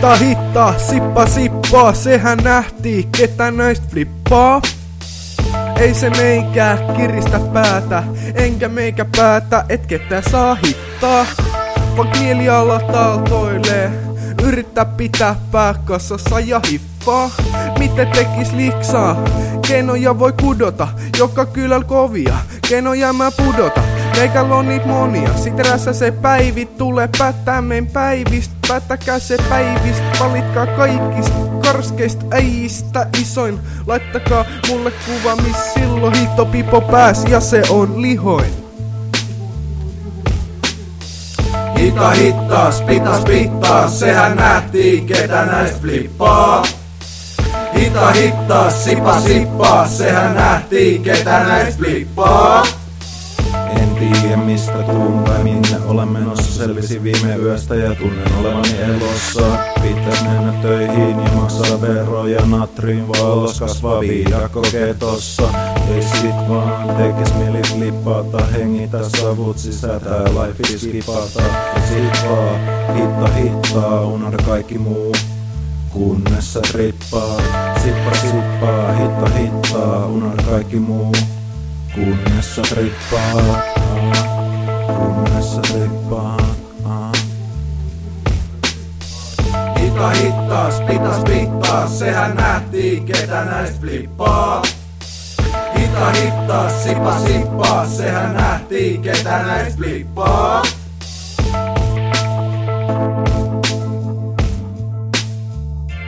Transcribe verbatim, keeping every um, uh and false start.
Hitta hitta, sippa sippaa, sehän nähtiin, ketä näistä flippaa. Ei se meikää kiristä päätä, enkä meikä päätä, et ketä saa hittaa. Vaan mieliala taltoilee, yrittää pitää pää kasassa ja hiffaa. Miten tekis liksaa? Keinoja voi kudota, joka kylällä kovia. Keinoja mä pudota, meikällä on niit monia. Siträssä se päivit tulee päättää mein päivistä. Päättäkää se päivistä, valitkaa kaikista karskeista äijistä isoin. Laittakaa mulle kuva, miss silloin hittopipo pääs ja se on lihoin. Hita hittaa, spita spittaa, sehän nähtiin, ketä näistä flippaa. Hita hittaa, sipa sippaa, sehän nähtiin, ketä näistä flippaa. En tiedä mistä tuun tai minne olen menossa, selvisin viime yöstä ja tunnen olevani elossa. Pitäis mennä töihin ja maksaa veroja, natriin vallos kasvaa viidakko ketossa. Ei sit vaan tekis mieli flippata, hengitä savut sisätää, life skipata. Ja sit vaan hitta hittaa, unohda kaikki muu, kunnes sä trippaa. Sippa sippaa, hitta hittaa, unohda kaikki muu, kunnes sä trippaa, kunnes sä trippaa. Hita hittaa, spita spittaa, sehän nähtiin, ketä näistä flippaa. Hita hittaa, sipa sippaa, sehän nähtiin, ketä näistä flippaa.